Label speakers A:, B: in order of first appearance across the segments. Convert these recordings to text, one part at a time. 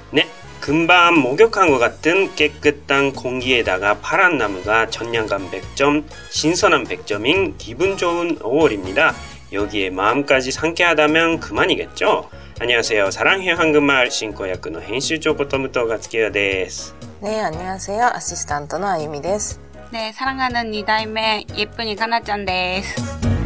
A: 네, 금방 목욕한 것 같은 깨끗한 공기에다가 파란 나무가 천년간 100점, 신선한 100점인 기분 좋은 5월입니다. 여기에 마음까지 상쾌하다면 그만이겠죠? 안녕하세요. 사랑해요 한국말 신고야쿠의編集長こと武藤勝清です。
B: 네, 안녕하세요. 아시스탄트のあゆみです。
C: 네, 사랑하는 2代目 예쁜이 가나ちゃんです。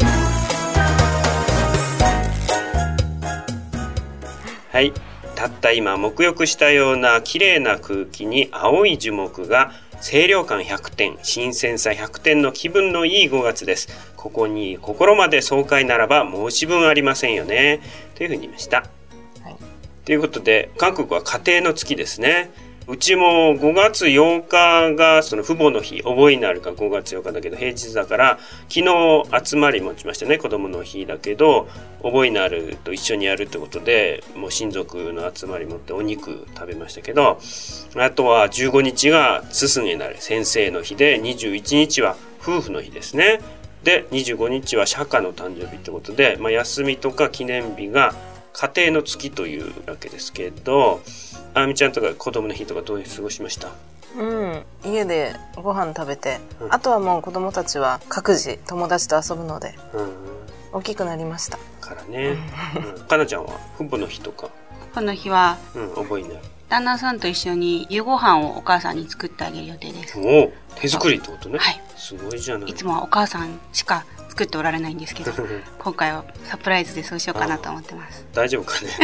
A: はい。たった今沐浴したような綺麗な空気に青い樹木が清涼感100点、新鮮さ100点の気分のいい5月です。ここに心まで爽快ならば申し分ありませんよね。というふうに言いました。はい、ということで、韓国は家庭の月ですね。うちも5月8日がその父母の日、覚えになるが5月8日だけど平日だから、昨日集まり持ちましたね、子供の日だけど、覚えになると一緒にやるってことで、もう親族の集まり持ってお肉食べましたけど、あとは15日がススゲなる先生の日で、21日は夫婦の日ですね。で、25日は釈迦の誕生日ってことで、休みとか記念日が家庭の月というわけですけど、あみちゃんとか子供の日とかどう過ごしました？
B: 家でご飯食べて、あとはもう子供たちは各自友達と遊ぶので、大きくなりました
A: からね。かなちゃんは父母の日とか？
C: 父母の日は、
A: 覚えになる。
C: 旦那さんと一緒に夕ご飯をお母さんに作ってあげる予定です。
A: お、手作りってことね。
C: はい。
A: すごいじゃない。
C: いつもはお母さんしか作っておられないんですけど、今回はサプライズでそうしようかなと思ってます。
A: 大丈夫かね。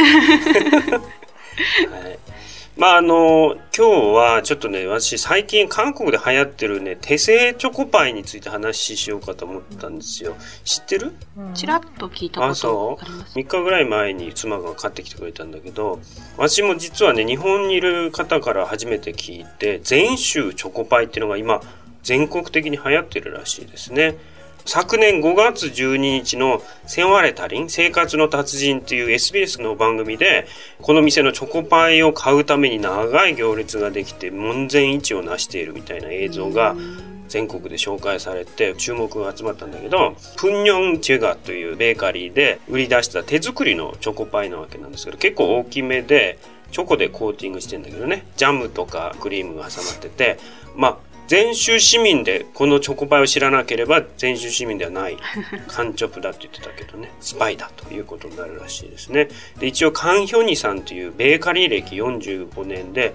A: はい。今日はちょっとね、私最近韓国で流行ってるね、手製チョコパイについて話しようかと思ったんですよ。知ってる？
C: ちらっと聞いたことあります。
A: 3日ぐらい前に妻が買ってきてくれたんだけど、私も実はね、日本にいる方から初めて聞いて、全州チョコパイっていうのが今全国的に流行ってるらしいですね。昨年5月12日のセンワレタリン生活の達人っていう SBS の番組で、この店のチョコパイを買うために長い行列ができて門前市を成しているみたいな映像が全国で紹介されて注目が集まったんだけど、プンニョンチェガというベーカリーで売り出した手作りのチョコパイなわけなんですけど、結構大きめでチョコでコーティングしてんだけどね、ジャムとかクリームが挟まってて、全州市民でこのチョコパイを知らなければ全州市民ではないカンチョプだって言ってたけどね、スパイだということになるらしいですね。で、一応カンヒョニさんというベーカリー歴45年で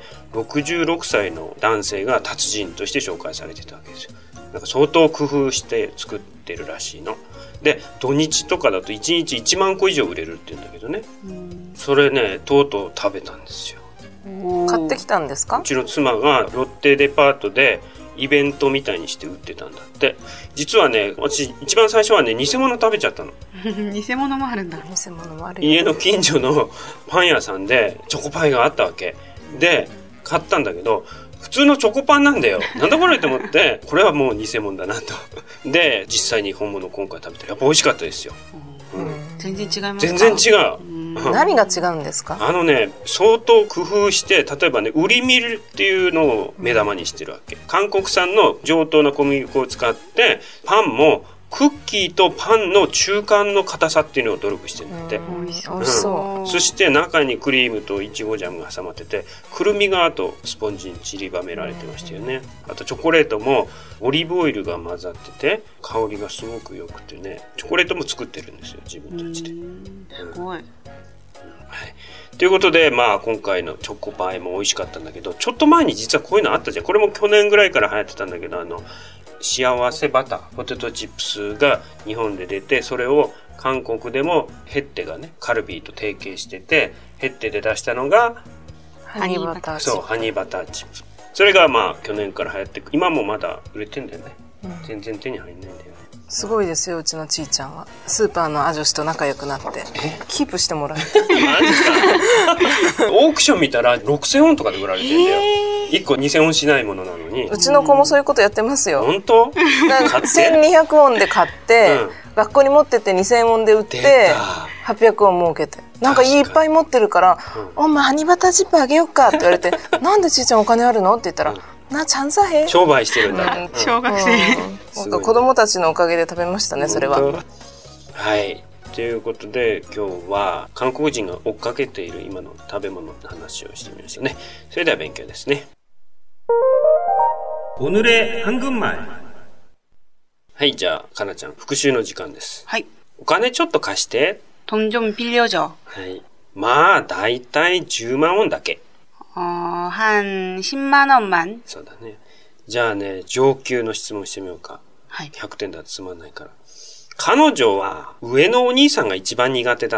A: 66歳の男性が達人として紹介されてたわけですよ。なんか相当工夫して作ってるらしいので、土日とかだと1日1万個以上売れるって言うんだけどね、それね、とうとう食べたんですよ。
B: 買ってきたんですか？
A: うちの妻がロッテデパートでイベントみたいにして売ってたんだって。実はね、私一番最初はね、偽物食べちゃったの。
C: 偽物もあるんだ。
B: 偽物もある。
A: 家の近所のパン屋さんでチョコパイがあったわけで、買ったんだけど普通のチョコパンなんだよ。なんだこれと思ってこれはもう偽物だなと。で、実際に本物今回食べたらやっぱ美味しかったですよ。
C: 全然違いますか？
A: 全然違う。
B: 何が違うんですか？
A: 相当工夫して、例えばね、ウリミルっていうのを目玉にしてるわけ。韓国産の上等な小麦粉を使って、パンもクッキーとパンの中間の硬さっていうのを努力してるんだって。
B: 美味しそう。
A: そして中にクリームとイチゴジャムが挟まってて、くるみがあとスポンジに散りばめられてましたよね。あとチョコレートもオリーブオイルが混ざってて、香りがすごく良くてね、チョコレートも作ってるんですよ、自分たちで。
C: すごい。
A: はい、ということで、今回のチョコパイも美味しかったんだけど、ちょっと前に実はこういうのあったじゃん。これも去年ぐらいから流行ってたんだけど、幸せバターポテトチップスが日本で出て、それを韓国でもヘッテがね、カルビーと提携してて、ヘッテで出したのが
B: ハニーバターチップ。
A: そう、ハニーバターチップ。それが去年から流行って、今もまだ売れてんだよね。全然手に入んないんだよね。
B: すごいですよ、うちのちーちゃんは。スーパーのアジョシと仲良くなってキープしてもらえて。
A: マジか。オークション見たら6000ウォンとかで売られてんだよ。1個2000ウォンしないものなのに。
B: うちの子もそういうことやってますよ。
A: 本当
B: ？1200ウォンで買って、学校に持ってって2000ウォンで売って800ウォン儲けて、なんかいっぱい持ってるから「お前ハニーバターチップあげよっか」って言われて「なんでちーちゃんお金あるの？」って言ったら「なチャンサヘ」
A: 商売してるんだ。
C: 小学生。
B: なんか子供たちのおかげで食べましたね、それは。
A: はい。 ということで今日は韓国人が追っかけている今の食べ物の話をしてみましたね。それでは勉強ですね。오늘의 한국말。はい、じゃあかなちゃん復習の時間です。
C: はい。
A: お金ちょっと貸して。
C: 돈 좀 빌려줘。
A: はい。まあだいたい10万ウォンだけ。
C: 한 10만 원만。
A: そうだね。じゃあね、上級の質問してみようか。
C: はい。
A: 100点だとつまんないから。彼女は上のお兄さんが一番苦手だった。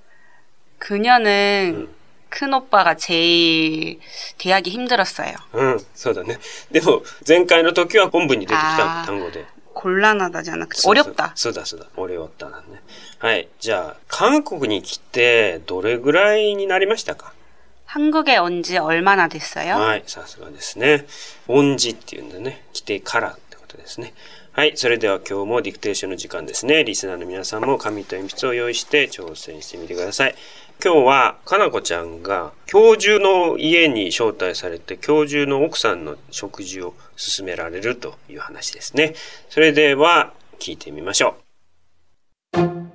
C: 그녀는 큰 오빠가 제일 대하기 힘들었어요.
A: そうだね。でも前回の時は本文に出てきた単語で。
C: 곤란하다じゃなくて어렵다。
A: そうだ。어려웠다だね。はい。じゃあ韓国に来てどれぐらいになりましたか？
C: 한국에 온 지 얼마나 됐어요?
A: はい、さすがですね。온 지っていうんだね。来てからってことですね。はい、それでは今日もディクテーションの時間ですね。リスナーの皆さんも紙と鉛筆を用意して挑戦してみてください。今日はかなこちゃんが教授の家に招待されて教授の奥さんの食事を勧められるという話ですね。それでは聞いてみましょう。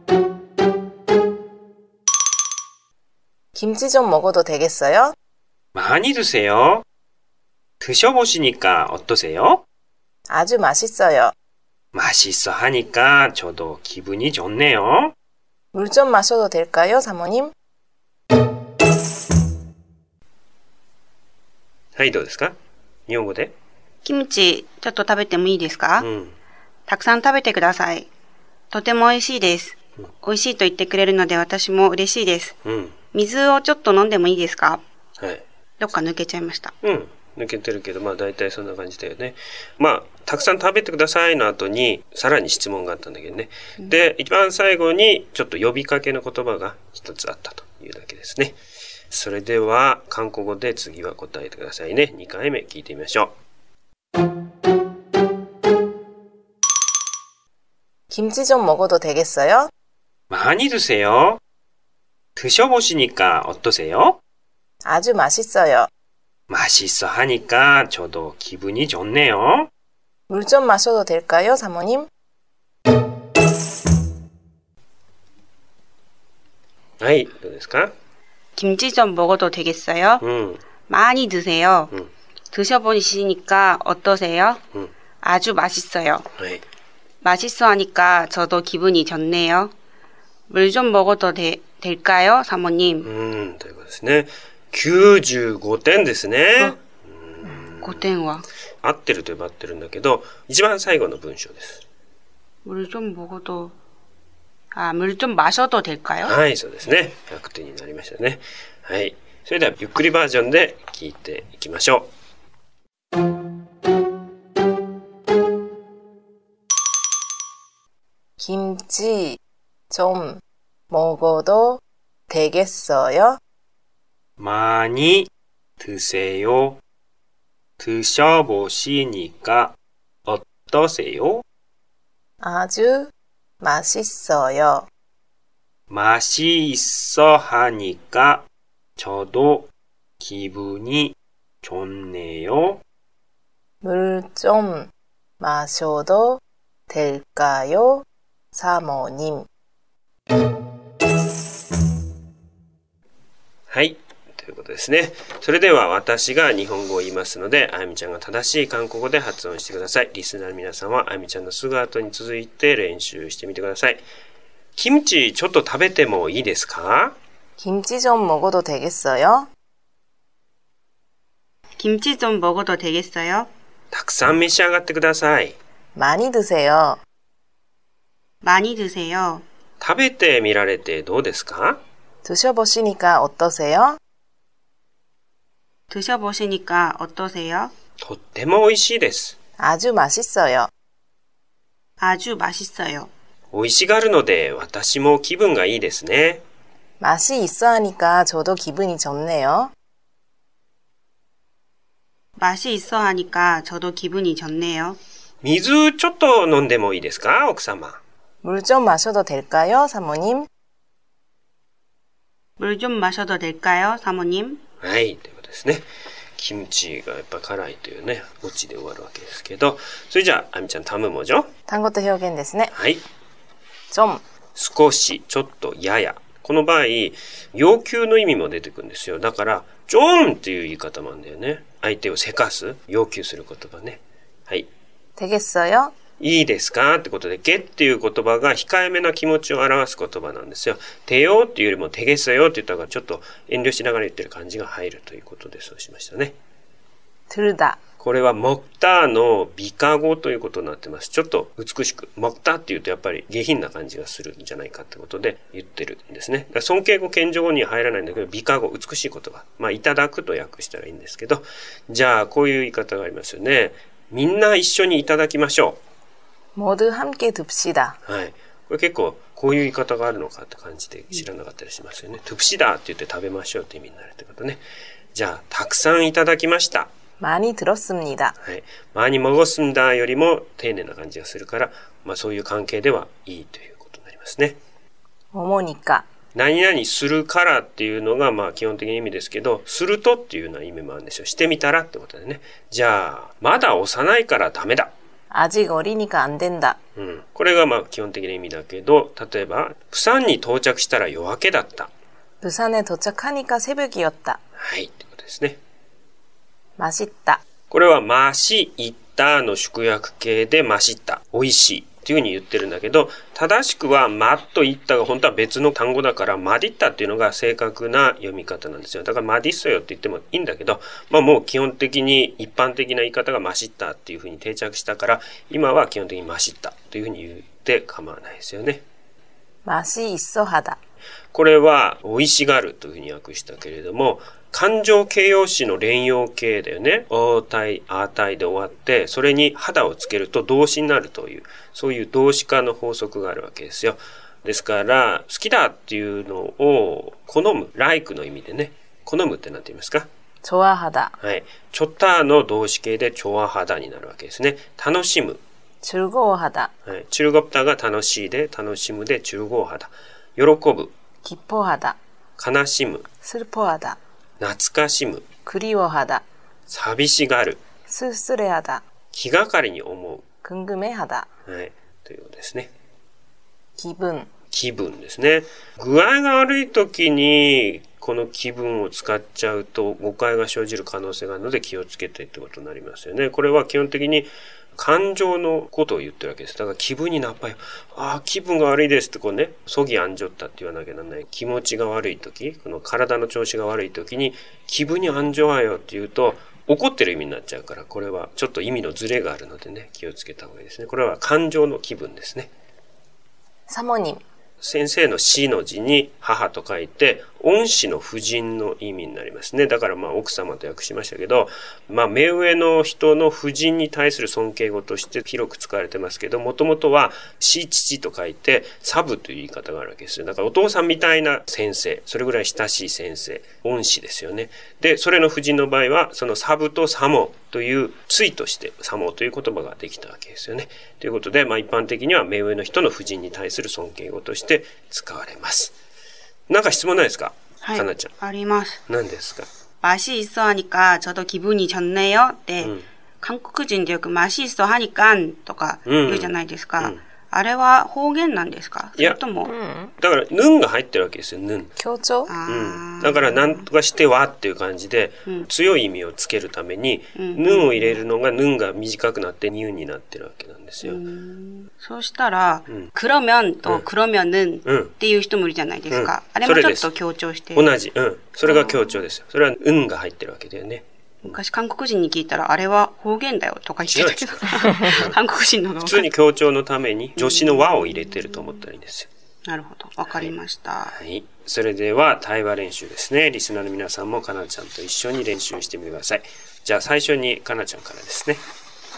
B: 김치 좀 먹어도 되겠어요?
A: 많이 드세요. 드셔보시니까 어떠세요?
B: 아주 맛있어요.
A: 맛있어 하니까 저도 기분이 좋네요.
B: 물 좀 마셔도 될까요, 사모님?
A: はい、どうですか？日本語で。
C: キムチ、ちょっと食べてもいいですか？たくさん食べてください。とても美味しいです。美味しいと言ってくれるので私も嬉しいです。水をちょっと飲んでもいいですか？
A: はい。
C: どっか抜けちゃいました。
A: 抜けてるけど、まあ大体そんな感じだよね。まあ、たくさん食べてくださいの後に、さらに質問があったんだけどね。で、一番最後に、ちょっと呼びかけの言葉が一つあったというだけですね。それでは、韓国語で次は答えてくださいね。2回目聞いてみましょう。
B: 김치 좀 먹어도 되겠어요?
A: 많이 드세요. 드셔보시니까 어떠세요?
B: 아주 맛있어요.
A: 맛있어 하니까 저도 기분이 좋네요.
B: 물 좀 마셔도 될까요, 사모님?
A: はい、どうですか？
C: 김치 좀 먹어도 되겠어요? 많이 드세요. 드셔보시니까 어떠세요? 아주 맛있어요.
A: 네.
C: 맛있어 하니까 저도 기분이 좋네요. 물 좀 먹어도 될까요, 사모님?
A: ということですね。95点ですね。
C: 5点は
A: 合ってるといえば合ってるんだけど、一番最後の文章です。
C: 물 좀 먹어도 물 좀 마셔도 될까요?
A: はい、そうですね。100点になりましたね。はい。それではゆっくりバージョンで聞いていきましょう。
B: 김치 좀 먹어도 되겠어요?
A: 많이 드세요. 드셔보시니까 어떠세요?
B: 아주 맛있어요.
A: 맛있어 하니까 저도 기분이 좋네요.
B: 물 좀 마셔도 될까요, 사모님?
A: はい。ということですね。それでは私が日本語を言いますので、あやみちゃんが正しい韓国語で発音してください。リスナーの皆さんはあやみちゃんのすぐ後に続いて練習してみてください。キムチちょっと食べてもいいですか？
B: 김치 좀 먹어도 되겠어요?
C: 김치 좀 먹어도 되겠어요?
A: たくさん召し上がってください。
B: 많이 드세요.
C: 많이 드세요.
A: 食べてみられてどうですか？
B: 드셔보시니까 어떠세요?
C: 드셔보시니까 어떠세요?
A: とっても美味しいです。
B: 아주 맛있어요.
C: 아주 맛있어요.
A: 美味しがるので私も気分がいいですね。
B: 맛이 있어 하니까 저도 기분이 좋네요.
C: 맛이 있어 하니까 저도 기분이 좋네요.
A: 水ちょっと飲んでもいいですか、奥様。
B: 물 좀 마셔도 될까요, 사모님?
C: 물 좀 마셔도 될까요, 사모님?
A: はい、ということですね。キムチがやっぱ辛いというね、オチで終わるわけですけど、それじゃあ、あみちゃん、タムモジョ。
B: 単語と表現ですね。
A: はい。
B: 좀
A: 少し、ちょっと、やや。この場合、要求の意味も出てくるんですよ。だから、좀っていう言い方もあるんだよね。相手をせかす、要求する言葉ね。はい。
B: 되겠어요?
A: いいですかってことで、げっていう言葉が控えめな気持ちを表す言葉なんですよ。てよっていうよりも、てげそよって言った方がちょっと遠慮しながら言ってる感じが入るということでそうしましたね。
B: 들다。
A: これは먹다の美化語ということになってます。ちょっと美しく。먹다っていうとやっぱり下品な感じがするんじゃないかってことで言ってるんですね。だから尊敬語、謙譲語には入らないんだけど、美化語、美しい言葉。まあ、いただくと訳したらいいんですけど、じゃあこういう言い方がありますよね。みんな一緒にいただきましょ
B: う。모두 함께 둡시다。
A: はい。これ結構こういう言い方があるのかって感じで知らなかったりしますよね。둡시다って言って食べましょうって意味になるってことね。じゃあ、たくさんいただきました。
B: 많이 들었습니다。
A: はい。많이 먹었습니다よりも丁寧な感じがするから、まあそういう関係ではいいということになりますね。
B: 뭐뭐니까。
A: 何々するからっていうのがまあ基本的な意味ですけど、するとっていうような意味もあるんですよ。してみたらってことでね。じゃあ、まだ幼いからダメだ。
B: 아직 어리니까 안 된다。
A: これがまあ基本的な意味だけど、例えば、プサンに到着したら夜明けだった。
B: 부산에 도착하니까 새벽이었다。
A: はい、ってことですね。
B: 맛있다。
A: これはまし、いったの縮約形でましった。美味しい。っていうふうに言ってるんだけど、正しくはまっといったが本当は別の単語だから、マディッタっていうのが正確な読み方なんですよ。だからマディッソよって言ってもいいんだけど、まあもう基本的に一般的な言い方がマシッタっていうふうに定着したから、今は基本的にマシッタというふうに言って構わないですよね。
B: 맛있어하다。
A: これは美味しがるというふうに訳したけれども、感情形容詞の連用形だよね。おーたい、あーたいで終わって、それに肌をつけると動詞になるという、そういう動詞化の法則があるわけですよ。ですから、好きだっていうのを好む、like の意味でね。好むって何て言いますか？
B: 좋아하다。
A: はい。ちょったの動詞形で좋아하다になるわけですね。楽しむ。
B: 즐거워하다。
A: はい。즐겁다が楽しいで、楽しむで즐거워하다。喜ぶ。
B: 기뻐하다。
A: 悲しむ。
B: 슬퍼하다。
A: 懐かしむ。
B: 그리워하다。
A: 寂しがる。
B: 쓸쓸해하다。
A: 気がかりに思う。
B: 궁금해하다。
A: はい。ということですね。
B: 気分。
A: 気分ですね。具合が悪い時に、この気分を使っちゃうと誤解が生じる可能性があるので気をつけてってことになりますよね。これは基本的に感情のことを言ってるわけです。だから気分になっぱり、気分が悪いですってこうね、そぎあんじょったって言わなきゃならない。気持ちが悪い時、この体の調子が悪い時に、気分にあんじょわよって言うと、怒ってる意味になっちゃうから、これはちょっと意味のズレがあるのでね、気をつけた方がいいですね。これは感情の気分ですね。
B: 사모님。
A: 先生の死の字に母と書いて、恩師の夫人の意味になりますね。だからまあ奥様と訳しましたけど、まあ目上の人の夫人に対する尊敬語として広く使われてますけど、もともとは死父と書いて、サブという言い方があるわけですよ。だからお父さんみたいな先生、それぐらい親しい先生、恩師ですよね。で、それの夫人の場合は、そのサブとサモという対としてサモという言葉ができたわけですよね。ということで、まあ一般的には目上の人の夫人に対する尊敬語として使われます。なんか質問ないですか？
C: はい、
A: かなちゃん。
C: あります。
A: 何ですか？
C: 맛이 있어 하니까 저도 기분이 좋네요. 네. 한국인들よく맛이 있어 하니까 とか言うじゃないですか。あれは方言なんですか？それとも、
A: だからヌンが入ってるわけですよ。ヌン。
B: 強調？
A: だから何とかしてはっていう感じで、強い意味をつけるために、ヌンを入れるのがヌンが短くなってニュンになってるわけなんですよ。
C: そうしたら、그러면と그러면은っていう人もいるじゃないですか。あれもちょっと強調して。
A: 同じ。それが強調ですよ。それは運が入ってるわけだよね。
C: 昔韓国人に聞いたら、あれは方言だよとか言ってたけど、韓国人のが
A: 普通に強調のために助詞の和を入れてると思ったらいいんですよ。
C: なるほど。わかりました。
A: はい。それでは対話練習ですね。リスナーの皆さんもかなちゃんと一緒に練習してみてください。じゃあ最初にかなちゃんからですね。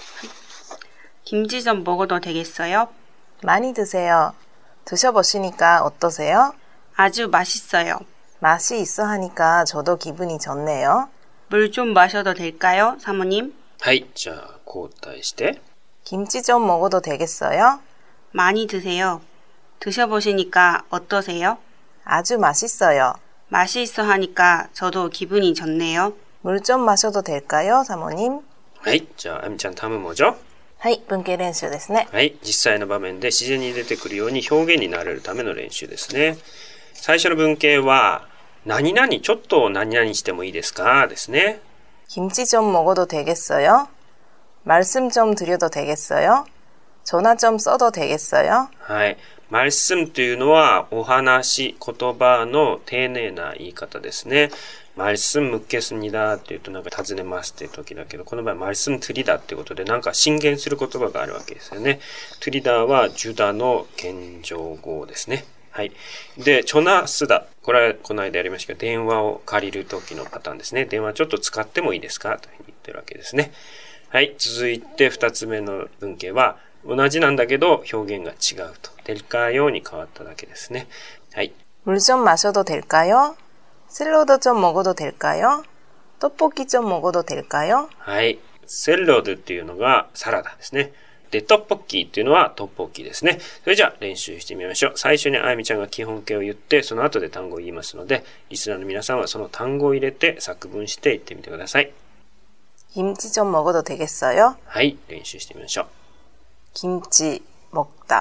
C: 김치전 먹어도 되겠어요?
B: 많이 드세요. 드셔보시니까 어떠세요?
C: 아주 맛있어요.
B: 맛이 있어 하니까 저도 기분이 좋네요.
C: 물 좀 마셔도 될까요, 사모님?
A: はい、じゃあ交代して。
B: 김치전 먹어도 되겠어요?
C: 많이 드세요. 드셔보시니까 어떠세요?
B: 아주 맛있어요.
C: 맛이 있어 하니까 저도 기분이 좋네요.
B: 물 좀 마셔도 될까요, 사모님?
A: はい、じゃああみちゃんタム뭐죠?
B: はい、文系練習ですね。
A: はい、実際の場面で自然に出てくるように表現になれるための練習ですね。最初の文系は、何々ちょっと何々してもいいですかですね。
B: 김치 좀 먹어도 되겠어요? 말씀 좀 드려도 되겠어요? 전화 좀 써도 되겠어요?
A: はい。말씀というのはお話、言葉の丁寧な言い方ですね。말씀 묻겠습니다って言うとなんか尋ねますっていう時だけど、この場合말씀 드리다っていうことでなんか進言する言葉があるわけですよね。드리다はジュダの謙譲語ですね。はい。で、전화 쓰다。これはこの間やりましたけど、電話を借りる時のパターンですね。電話ちょっと使ってもいいですかというふうに言ってるわけですね。はい。続いて二つ目の文型は、同じなんだけど表現が違うと。될까요に変わっただけですね。はい。
B: 물 좀 마셔도 될까요? 샐러드 좀 먹어도 될까요? 떡볶이 좀 먹어도 될까요?
A: はい。샐러드っていうのがサラダですね。で、トッポッキーっていうのはトッポッキーですね。それじゃあ練習してみましょう。最初にあゆみちゃんが基本形を言って、その後で単語を言いますので、リスナーの皆さんはその単語を入れて作文して言ってみてください。
B: 김치 좀 먹어도 되겠어요?
A: はい、練習してみましょう。
B: 김치 먹다.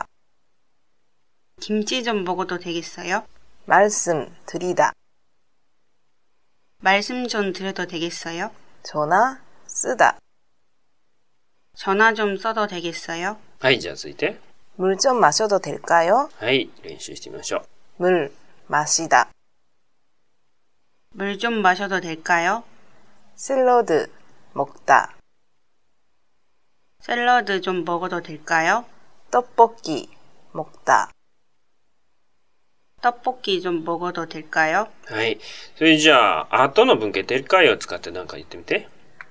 C: 김치 좀 먹어도 되겠어요?
B: 말씀 드리다.
C: 말씀 좀 드려도 되겠어요?
B: 전화 쓰다.
C: 전화 좀 써도 되겠어요?
A: はい、じゃあ続いて。
B: 물 좀 마셔도 될까요?
A: はい、練習してみましょう。
B: 물 마시다.
C: 물 좀 마셔도 될까요?
B: 샐러드 먹다.
C: 샐러드 좀 먹어도 될까요?
B: 떡볶이 먹다.
C: 떡볶이 좀 먹어도 될까요?
A: はい。それじゃあ、後の文型될까요を使って何か言ってみて。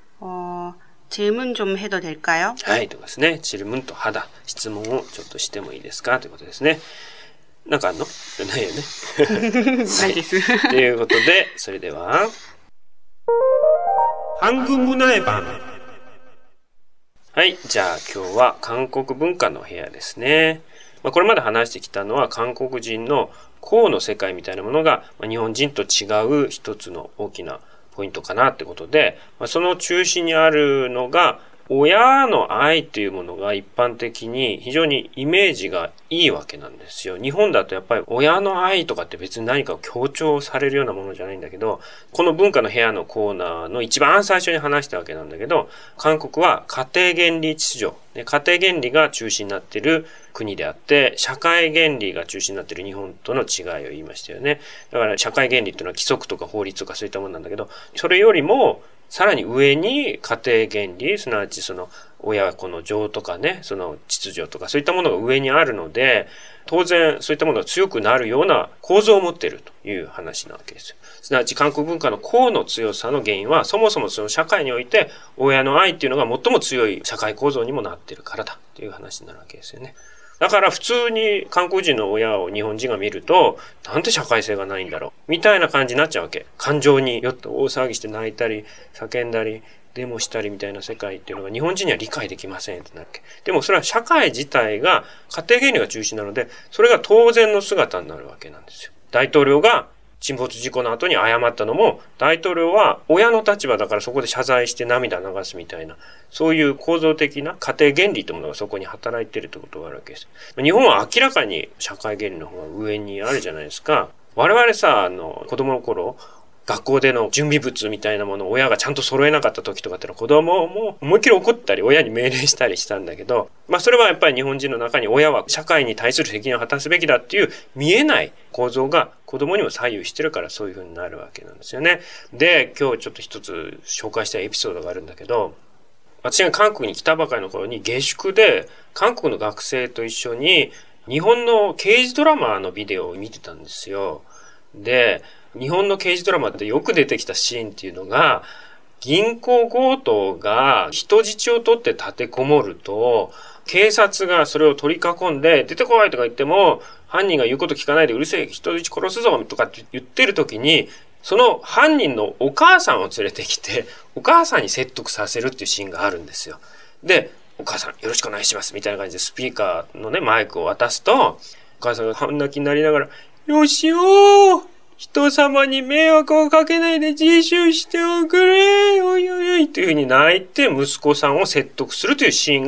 C: 질문 좀 해도 될까요?
A: はい、とかですね。질문と하다。質問をちょっとしてもいいですかということですね。なんかあんの？ないよね。
C: ないです。
A: ということで、それでは、한국문화의 방。はい。じゃあ今日は韓国文化の部屋ですね。これまで話してきたのは韓国人の公の世界みたいなものが日本人と違う一つの大きなポイントかなってことで、その中心にあるのが親の愛というものが一般的に非常にイメージがいいわけなんですよ。日本だとやっぱり親の愛とかって別に何かを強調されるようなものじゃないんだけど、この文化の部屋のコーナーの一番最初に話したわけなんだけど、韓国は家庭原理秩序、家庭原理が中心になっている国であって、社会原理が中心になっている日本との違いを言いましたよね。だから社会原理っていうのは規則とか法律とかそういったものなんだけど、それよりもさらに上に家庭原理、すなわちその親子の情とかね、その秩序とかそういったものが上にあるので、当然そういったものが強くなるような構造を持っているという話なわけですよ。すなわち韓国文化の公の強さの原因は、そもそもその社会において親の愛っていうのが最も強い社会構造にもなっているからだという話になるわけですよね。だから普通に韓国人の親を日本人が見ると、なんて社会性がないんだろうみたいな感じになっちゃうわけ。感情によって大騒ぎして泣いたり、叫んだり、デモしたりみたいな世界っていうのが日本人には理解できませんってなるわけ。でもそれは社会自体が家庭原理が中心なので、それが当然の姿になるわけなんですよ。大統領が沈没事故の後に謝ったのも、大統領は親の立場だからそこで謝罪して涙流すみたいな、そういう構造的な家庭原理というものがそこに働いているということがあるわけです。日本は明らかに社会原理の方が上にあるじゃないですか。我々さ、子供の頃、学校での準備物みたいなものを親がちゃんと揃えなかった時とかってのは子供も思いっきり怒ったり親に命令したりしたんだけど、それはやっぱり日本人の中に親は社会に対する責任を果たすべきだっていう見えない構造が子供にも左右してるからそういう風になるわけなんですよね。で、今日ちょっと一つ紹介したいエピソードがあるんだけど、私が韓国に来たばかりの頃に下宿で韓国の学生と一緒に日本の刑事ドラマのビデオを見てたんですよ。で、日本の刑事ドラマでよく出てきたシーンっていうのが、銀行強盗が人質を取って立てこもると、警察がそれを取り囲んで、出てこいとか言っても、犯人が言うこと聞かないでうるせえ人質殺すぞとかって言ってる時に、その犯人のお母さんを連れてきて、お母さんに説得させるっていうシーンがあるんですよ。で、お母さんよろしくお願いしますみたいな感じでスピーカーのね、マイクを渡すと、お母さんが半泣きになりながら、よしよー人様に迷惑をかけないで自首しておくれおいおいおいというふうに泣いて息子さんを説得するというシーンが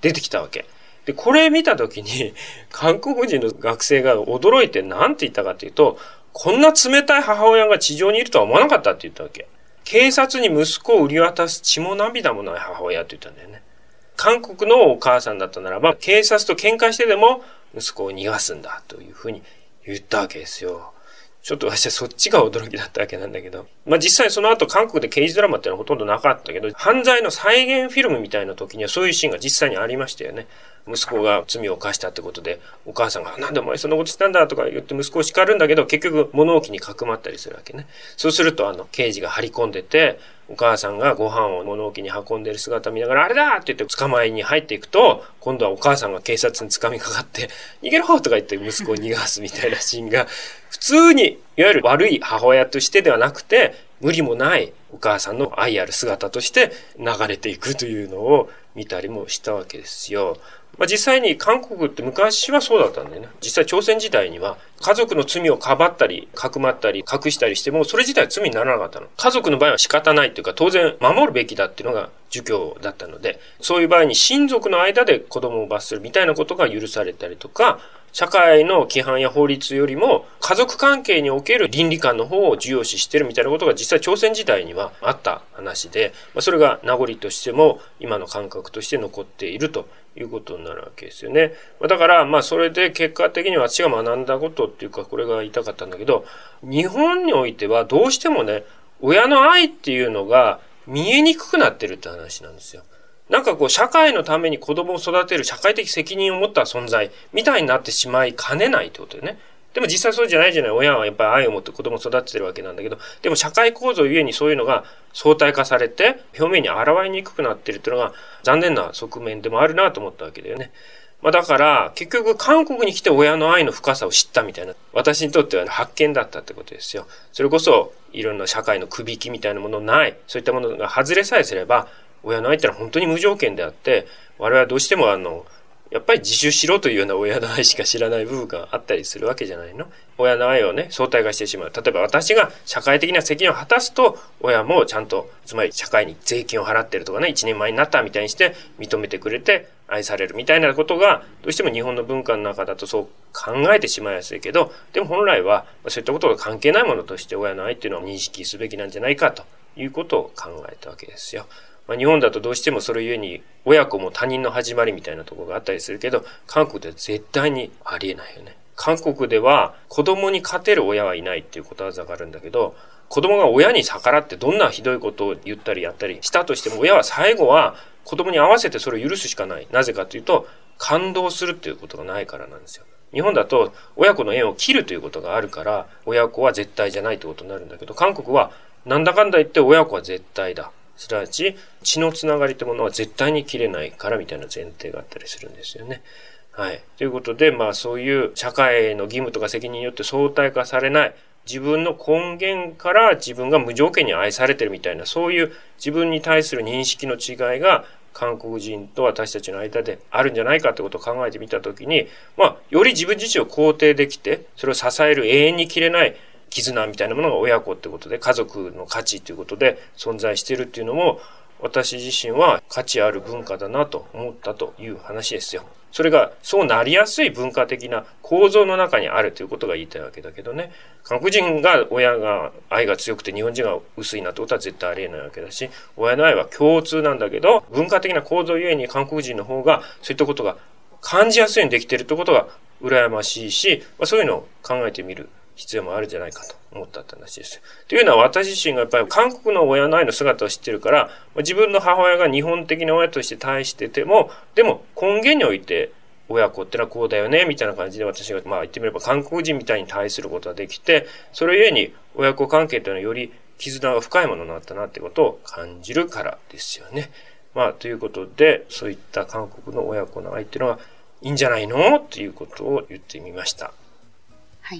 A: 出てきたわけ。で、これ見たときに、韓国人の学生が驚いて何て言ったかというと、こんな冷たい母親が地上にいるとは思わなかったって言ったわけ。警察に息子を売り渡す血も涙もない母親って言ったんだよね。韓国のお母さんだったならば、警察と喧嘩してでも息子を逃がすんだというふうに言ったわけですよ。ちょっと私はそっちが驚きだったわけなんだけど。実際その後韓国で刑事ドラマってのはほとんどなかったけど、犯罪の再現フィルムみたいな時にはそういうシーンが実際にありましたよね。息子が罪を犯したってことで、お母さんがなんでお前そんなことしたんだとか言って息子を叱るんだけど、結局物置にかくまったりするわけね。そうすると刑事が張り込んでて、お母さんがご飯を物置に運んでる姿を見ながら、あれだって言って捕まえに入っていくと、今度はお母さんが警察に掴みかかって、逃げろとか言って息子を逃がすみたいなシーンが、普通に、いわゆる悪い母親としてではなくて、無理もないお母さんの愛ある姿として流れていくというのを見たりもしたわけですよ。実際に韓国って昔はそうだったんだよね。実際朝鮮時代には家族の罪をかばったり、かくまったり、隠したりしても、それ自体は罪にならなかったの。家族の場合は仕方ないというか、当然守るべきだっていうのが儒教だったので、そういう場合に親族の間で子供を罰するみたいなことが許されたりとか、社会の規範や法律よりも家族関係における倫理観の方を重要視してるみたいなことが実際朝鮮時代にはあった話で、それが名残としても今の感覚として残っているということになるわけですよね。だからそれで結果的に私が学んだことっていうか、これが言いたかったんだけど、日本においてはどうしてもね、親の愛っていうのが見えにくくなってるって話なんですよ。なんか社会のために子供を育てる社会的責任を持った存在みたいになってしまいかねないってことよね。でも実際そうじゃないじゃない。親はやっぱり愛を持って子供を育ててるわけなんだけど、でも社会構造ゆえにそういうのが相対化されて表面に現れにくくなってるっていうのが残念な側面でもあるなと思ったわけだよね。だから結局韓国に来て親の愛の深さを知ったみたいな、私にとっては発見だったってことですよ。それこそいろんな社会の区引きみたいなものない、そういったものが外れさえすれば、親の愛ってのは本当に無条件であって、我々はどうしてもやっぱり自首しろというような親の愛しか知らない部分があったりするわけじゃないの。親の愛をね、相対化してしまう。例えば私が社会的な責任を果たすと、親もちゃんと、つまり社会に税金を払ってるとかね、一人前になったみたいにして認めてくれて愛されるみたいなことが、どうしても日本の文化の中だとそう考えてしまいやすいけど、でも本来はそういったことが関係ないものとして親の愛っていうのを認識すべきなんじゃないかということを考えたわけですよ。日本だとどうしてもそれゆえに親子も他人の始まりみたいなところがあったりするけど、韓国では絶対にありえないよね。韓国では子供に勝てる親はいないっていうことわざがあるんだけど、子供が親に逆らってどんなひどいことを言ったりやったりしたとしても、親は最後は子供に合わせてそれを許すしかない。なぜかというと、感動するっていうことがないからなんですよ。日本だと親子の縁を切るということがあるから、親子は絶対じゃないってことになるんだけど、韓国はなんだかんだ言って親子は絶対だ。すなわち血のつながりというものは絶対に切れないからみたいな前提があったりするんですよね。はい。ということで、そういう社会の義務とか責任によって相対化されない、自分の根源から自分が無条件に愛されてるみたいな、そういう自分に対する認識の違いが韓国人と私たちの間であるんじゃないかってことを考えてみたときに、より自分自身を肯定できて、それを支える永遠に切れない絆みたいなものが親子ってことで、家族の価値ということで存在しているっていうのも、私自身は価値ある文化だなと思ったという話ですよ。それがそうなりやすい文化的な構造の中にあるということが言いたいわけだけどね。韓国人が親が愛が強くて日本人が薄いなってことは絶対ありえないわけだし、親の愛は共通なんだけど、文化的な構造ゆえに韓国人の方がそういったことが感じやすいようにできているということが羨ましいし、そういうのを考えてみる必要もあるんじゃないかと思ったって話ですよ。というのは私自身がやっぱり韓国の親の愛の姿を知ってるから、自分の母親が日本的な親として対してても、でも根源において親子ってのはこうだよねみたいな感じで私が言ってみれば韓国人みたいに対することができて、それゆえに親子関係というのはより絆が深いものになったなってことを感じるからですよね。ということで、そういった韓国の親子の愛っていうのはいいんじゃないのということを言ってみました。
C: はい。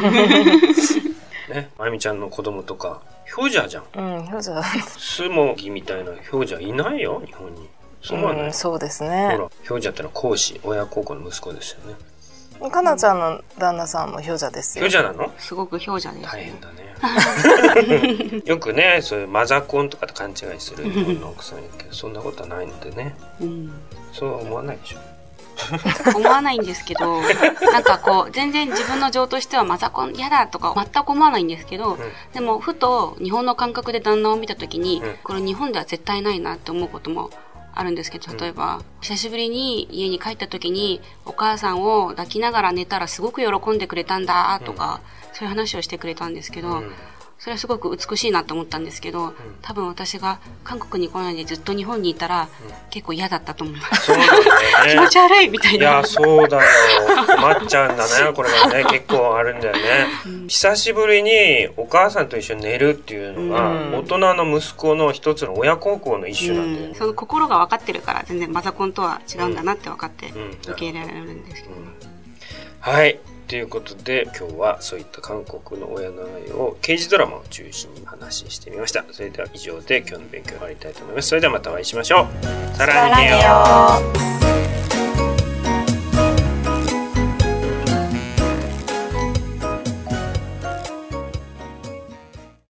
A: ね、まゆみちゃんの子供とか、氷蛇じゃん。
B: 氷蛇。
A: スモギみたいな氷蛇いないよ、日本に。そう思わない？
B: そうですね。
A: ほら、氷蛇ってのは講師、親孝行の息子ですよね。
B: かなちゃんの旦那さんも氷蛇ですよ。
A: 氷蛇なの？
C: すごく氷蛇です、ね。
A: 大変だね。よくね、そういうマザコンとかと勘違いする日本の奥さんやけど、そんなことはないのでね。 そうは思わないでしょ。
C: 思わないんですけど、なんかこう全然自分の情としてはマザコン嫌だとか全く思わないんですけど、でもふと日本の感覚で旦那を見た時に、これ日本では絶対ないなって思うこともあるんですけど、例えば、久しぶりに家に帰った時にお母さんを抱きながら寝たらすごく喜んでくれたんだとか、そういう話をしてくれたんですけど、それはすごく美しいなと思ったんですけど、多分私が韓国に来ないでずっと日本にいたら、結構嫌だったと思います。
A: そうなんだよね。
C: 気持ち悪いみたいな。
A: いや、そうだよ。困っちゃうんだね。これがね、結構あるんだよね。久しぶりにお母さんと一緒に寝るっていうのが、大人の息子の一つの親孝行の一種なんだよね。
C: その心が分かってるから、全然マザコンとは違うんだなって分かって受け入れられるんですけど。
A: はい。ということで今日はそういった韓国の親の愛を刑事ドラマを中心に話してみました。それでは以上で今日の勉強を終わりたいと思います。それではまたお会いしましょう。サランヘヨ。